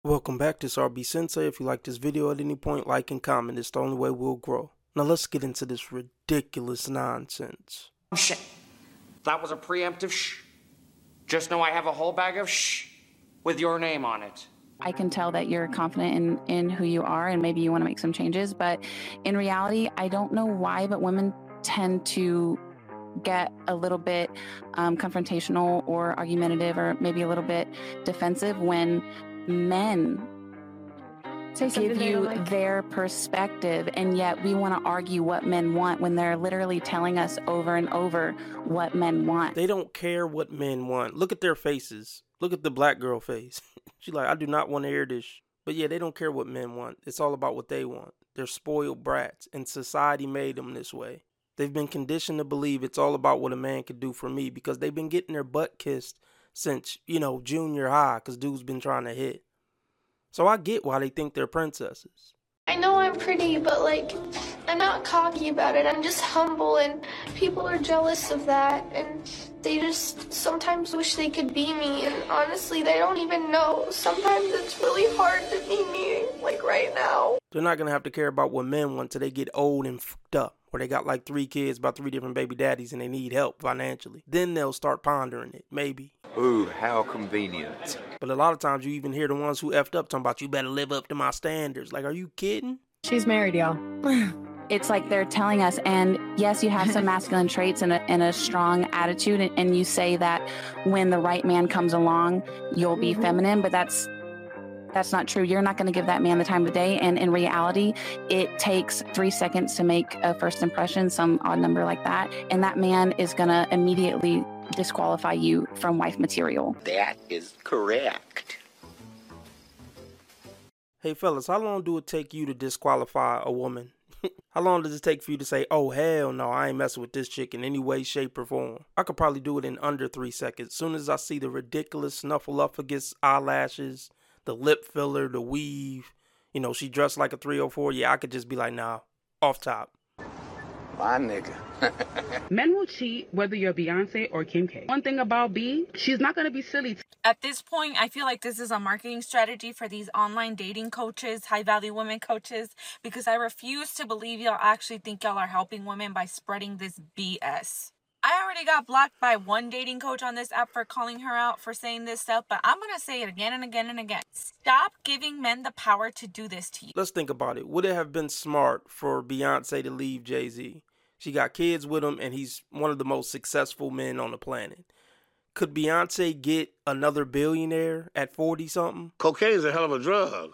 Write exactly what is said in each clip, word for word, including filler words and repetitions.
Welcome back to R B Sensei. If you like this video at any point, like and comment. It's the only way we'll grow. Now let's get into this ridiculous nonsense. Shh. That was a preemptive shh. Just know I have a whole bag of shh with your name on it. I can tell that you're confident in, in who you are and maybe you want to make some changes, but in reality, I don't know why, but women tend to get a little bit um, confrontational or argumentative or maybe a little bit defensive when men Say give something you like. their perspective, and yet we want to argue what men want when they're literally telling us over and over what men want. They don't care what men want. Look at their faces. Look at the black girl face. She's like, I do not want to hear this. But yeah, they don't care what men want. It's all about what they want. They're spoiled brats, and society made them this way. They've been conditioned to believe it's all about what a man can do for me because they've been getting their butt kissed since, you know, junior high because dudes been trying to hit. So I get why they think they're princesses. I know I'm pretty, but like, I'm not cocky about it. I'm just humble, and people are jealous of that, and they just sometimes wish they could be me, and honestly, they don't even know. Sometimes it's really hard to be me, like right now. They're not going to have to care about what men want till they get old and fucked up, or they got like three kids by three different baby daddies and they need help financially. Then they'll start pondering it, maybe. Ooh, how convenient. But a lot of times you even hear the ones who effed up talking about, you better live up to my standards. Like, are you kidding? She's married, y'all. It's like they're telling us, and yes, you have some masculine traits and a, and a strong attitude, and, and you say that when the right man comes along, you'll be Mm-hmm. feminine, but that's that's not true. You're not going to give that man the time of day, and in reality, it takes three seconds to make a first impression, some odd number like that, and that man is going to immediately disqualify you from wife material. That is correct. Hey fellas, how long do it take you to disqualify a woman? How long does it take for you to say, oh hell no, I ain't messing with this chick in any way, shape, or form? I could probably do it in under three seconds. As soon as I see the ridiculous snuffleupagus eyelashes, the lip filler, the weave, you know, she dressed like a three oh four, yeah, I could just be like, nah, off top. My nigga. Men will cheat whether you're Beyonce or Kim K. One thing about B, she's not going to be silly. At this point, I feel like this is a marketing strategy for these online dating coaches, high-value women coaches, because I refuse to believe y'all actually think y'all are helping women by spreading this B S. I already got blocked by one dating coach on this app for calling her out for saying this stuff, but I'm going to say it again and again and again. Stop giving men the power to do this to you. Let's think about it. Would it have been smart for Beyonce to leave Jay-Z? She got kids with him, and he's one of the most successful men on the planet. Could Beyonce get another billionaire at forty-something? Cocaine's a hell of a drug.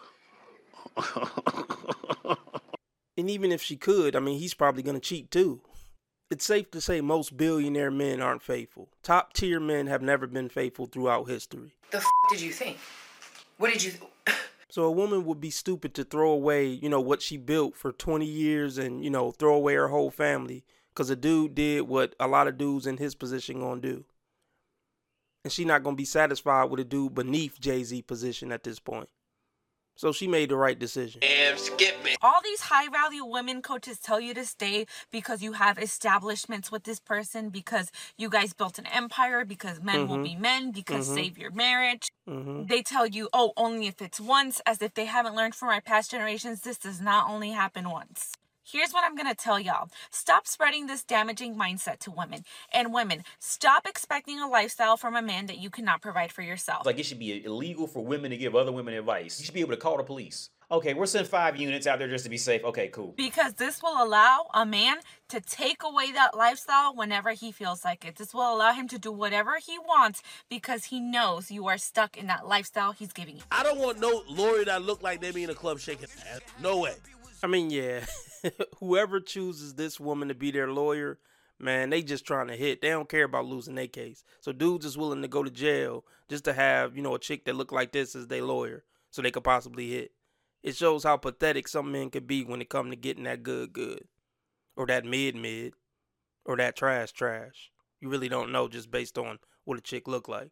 And even if she could, I mean, he's probably going to cheat too. It's safe to say most billionaire men aren't faithful. Top tier men have never been faithful throughout history. The f*** did you think? What did you... Th- So a woman would be stupid to throw away, you know, what she built for twenty years and, you know, throw away her whole family because a dude did what a lot of dudes in his position gonna do. And she not gonna be satisfied with a dude beneath Jay-Z position at this point. So she made the right decision. And skip it. All these high-value women coaches tell you to stay because you have establishments with this person, because you guys built an empire, because men Mm-hmm. will be men, because Mhm. save your marriage. Mm-hmm. They tell you, oh, only if it's once, as if they haven't learned from our past generations. This does not only happen once. Here's what I'm going to tell y'all. Stop spreading this damaging mindset to women. And women, stop expecting a lifestyle from a man that you cannot provide for yourself. Like, it should be illegal for women to give other women advice. You should be able to call the police. Okay, we're sending five units out there just to be safe. Okay, cool. Because this will allow a man to take away that lifestyle whenever he feels like it. This will allow him to do whatever he wants because he knows you are stuck in that lifestyle he's giving you. I don't want no lawyer that look like they be in a club shaking ass. No way. I mean, yeah, whoever chooses this woman to be their lawyer, man, they just trying to hit. They don't care about losing their case. So dudes is willing to go to jail just to have, you know, a chick that look like this as their lawyer so they could possibly hit. It shows how pathetic some men could be when it comes to getting that good good or that mid mid or that trash trash. You really don't know just based on what a chick look like.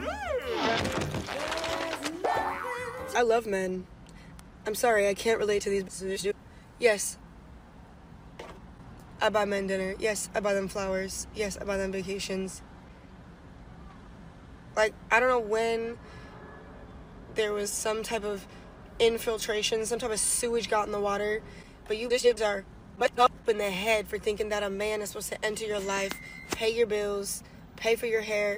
I love men. I'm sorry, I can't relate to these positions. Yes. I buy men dinner. Yes, I buy them flowers. Yes, I buy them vacations. Like, I don't know when there was some type of infiltration, some type of sewage got in the water, but you bitches are butt up in the head for thinking that a man is supposed to enter your life, pay your bills, pay for your hair.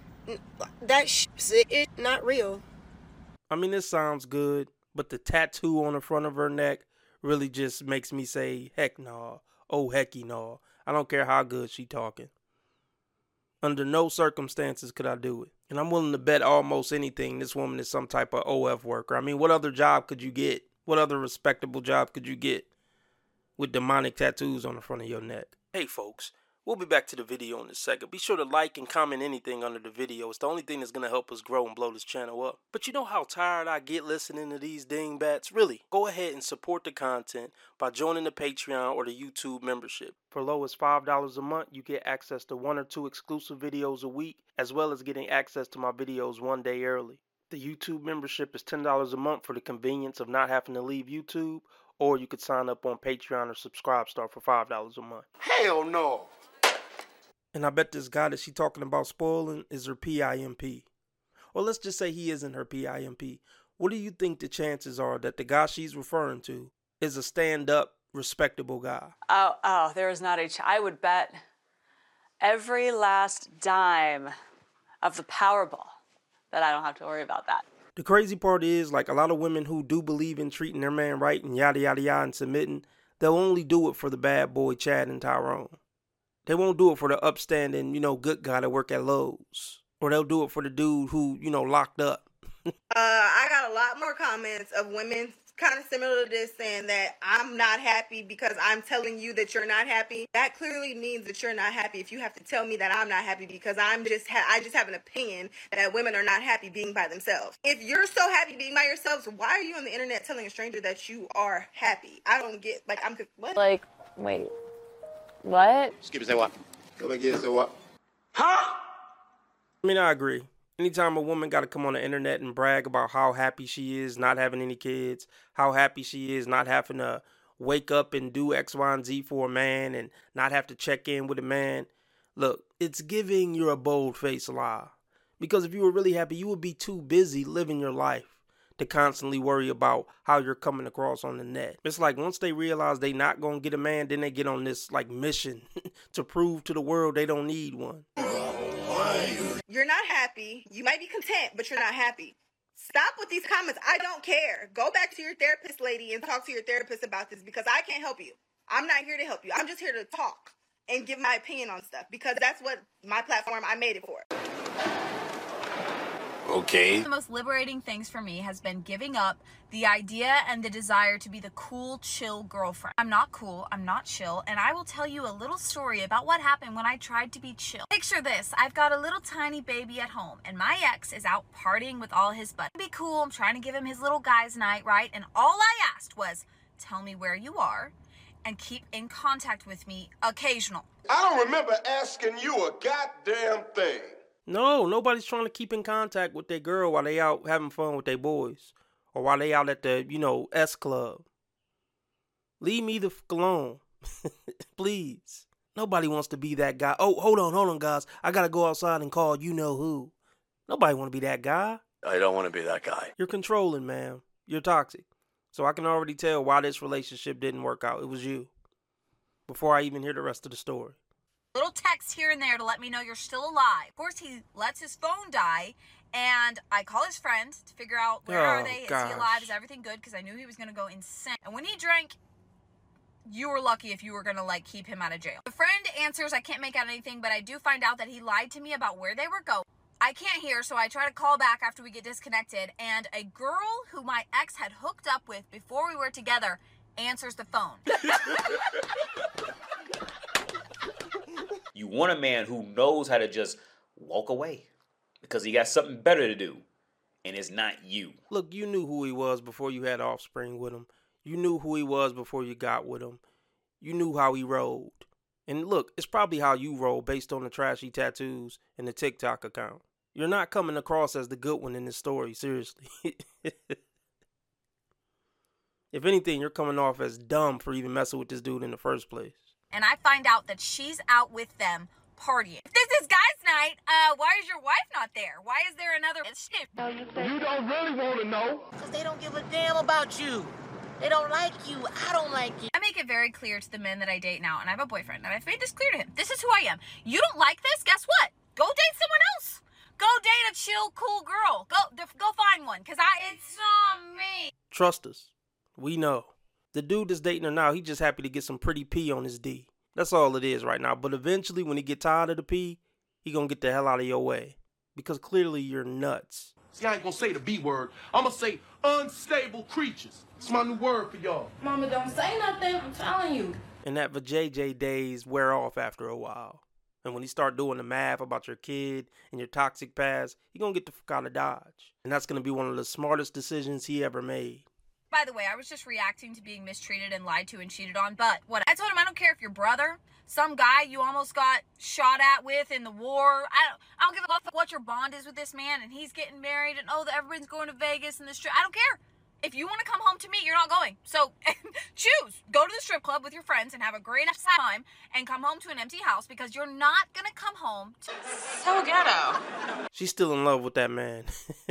That shit is not real. I mean, this sounds good, but the tattoo on the front of her neck really just makes me say, heck nah, oh hecky nah. I don't care how good she talking. Under no circumstances could I do it. And I'm willing to bet almost anything this woman is some type of O F worker. I mean, what other job could you get? What other respectable job could you get with demonic tattoos on the front of your neck? Hey folks, we'll be back to the video in a second. Be sure to like and comment anything under the video. It's the only thing that's going to help us grow and blow this channel up. But you know how tired I get listening to these dingbats? Really, go ahead and support the content by joining the Patreon or the YouTube membership. For low as five dollars a month, you get access to one or two exclusive videos a week, as well as getting access to my videos one day early. The YouTube membership is ten dollars a month for the convenience of not having to leave YouTube, or you could sign up on Patreon or Subscribestar for five dollars a month. Hell no! And I bet this guy that she talking about spoiling is her P I M P. Or let's just say he isn't her P I M P. What do you think the chances are that the guy she's referring to is a stand-up, respectable guy? Oh, oh, there is not a ch- I would bet every last dime of the Powerball that I don't have to worry about that. The crazy part is, like, a lot of women who do believe in treating their man right and yada yada yada and submitting, they'll only do it for the bad boy Chad and Tyrone. They won't do it for the upstanding, you know, good guy that work at Lowe's. Or they'll do it for the dude who, you know, locked up. uh, I got a lot more comments of women kind of similar to this saying that I'm not happy because I'm telling you that you're not happy. That clearly means that you're not happy if you have to tell me that I'm not happy because I'm just ha- I just have an opinion that women are not happy being by themselves. If you're so happy being by yourselves, why are you on the internet telling a stranger that you are happy? I don't get, like, I'm, what? Like, wait. What? Skip say what? Come again, say what? Huh? I mean, I agree. Anytime a woman got to come on the internet and brag about how happy she is not having any kids, how happy she is not having to wake up and do X, Y, and Z for a man and not have to check in with a man, look, it's giving you're a bold-faced lie. Because if you were really happy, you would be too busy living your life to constantly worry about how you're coming across on the net. It's like once they realize they not going to get a man, then they get on this like mission to prove to the world they don't need one. You're not happy. You might be content, but you're not happy. Stop with these comments. I don't care. Go back to your therapist, lady, and talk to your therapist about this because I can't help you. I'm not here to help you. I'm just here to talk and give my opinion on stuff because that's what my platform, I made it for. Okay. The most liberating things for me has been giving up the idea and the desire to be the cool, chill girlfriend. I'm not cool, I'm not chill, and I will tell you a little story about what happened when I tried to be chill. Picture this, I've got a little tiny baby at home, and my ex is out partying with all his buddies. Be cool, I'm trying to give him his little guy's night, right? And all I asked was, tell me where you are, and keep in contact with me occasional. I don't remember asking you a goddamn thing. No, nobody's trying to keep in contact with their girl while they out having fun with their boys. Or while they out at the, you know, S Club. Leave me the fuck alone. Please. Nobody wants to be that guy. Oh, hold on, hold on, guys. I gotta go outside and call you know who. Nobody want to be that guy. I don't want to be that guy. You're controlling, man. You're toxic. So I can already tell why this relationship didn't work out. It was you. Before I even hear the rest of the story. Little text here and there to let me know you're still alive. Of course, he lets his phone die, and I call his friend to figure out where Oh, are they, gosh. is he alive, is everything good, because I knew he was going to go insane. And when he drank, you were lucky if you were going to, like, keep him out of jail. The friend answers, I can't make out anything, but I do find out that he lied to me about where they were going. I can't hear, so I try to call back after we get disconnected, and a girl who my ex had hooked up with before we were together answers the phone. You want a man who knows how to just walk away because he got something better to do, and it's not you. Look, you knew who he was before you had offspring with him. You knew who he was before you got with him. You knew how he rolled. And look, it's probably how you roll based on the trashy tattoos and the TikTok account. You're not coming across as the good one in this story, seriously. If anything, you're coming off as dumb for even messing with this dude in the first place. And I find out that she's out with them partying. If this is guys night, uh, why is your wife not there? Why is there another shit? You don't really want to know. Because they don't give a damn about you. They don't like you. I don't like you. I make it very clear to the men that I date now, and I have a boyfriend, and I've made this clear to him. This is who I am. You don't like this? Guess what? Go date someone else. Go date a chill, cool girl. Go go find one, because I it's not me. Trust us. We know. The dude that's dating her now, he just happy to get some pretty P on his D. That's all it is right now. But eventually, when he get tired of the P, he gonna get the hell out of your way. Because clearly you're nuts. See, I ain't gonna say the B word. I'm gonna say unstable creatures. It's my new word for y'all. Mama, don't say nothing. I'm telling you. And that vajayjay days wear off after a while. And when he start doing the math about your kid and your toxic past, he gonna get the fuck out of Dodge. And that's gonna be one of the smartest decisions he ever made. By the way, I was just reacting to being mistreated and lied to and cheated on, but what I told him, I don't care if your brother, some guy you almost got shot at with in the war, I don't, I don't give a fuck what your bond is with this man, and he's getting married, and oh, everybody's going to Vegas and the strip. I don't care. If you want to come home to me, you're not going. So choose. Go to the strip club with your friends and have a great time and come home to an empty house, because you're not going to come home to... So ghetto. She's still in love with that man.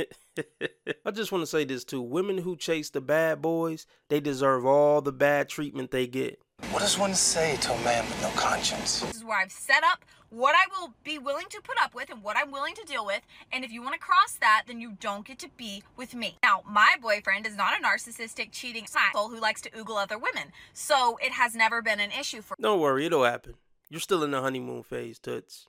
I just want to say this too. Women who chase the bad boys, they deserve all the bad treatment they get. What does one say to a man with no conscience? This is where I've set up what I will be willing to put up with and what I'm willing to deal with. And if you want to cross that, then you don't get to be with me. Now, my boyfriend is not a narcissistic, cheating asshole who likes to oogle other women. So it has never been an issue for... Don't worry, it'll happen. You're still in the honeymoon phase, Toots.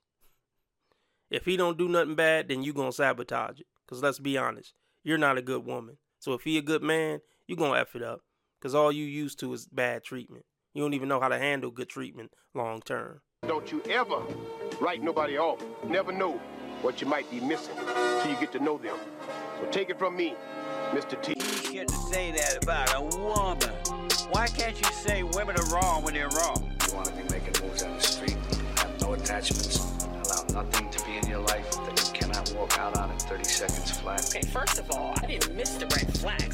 If he don't do nothing bad, then you gonna sabotage it. Because let's be honest, you're not a good woman. So if he a good man, you gonna F it up. Because all you used to is bad treatment. You don't even know how to handle good treatment long term. Don't you ever write nobody off. Never know what you might be missing till you get to know them. So take it from me, Mister T. You shouldn't say that about a woman. Why can't you say women are wrong when they're wrong? You want to be making moves on the street, have no attachments, allow nothing to be in your life that you cannot walk out on in thirty seconds flat. Okay, first of all, I didn't miss the red flag.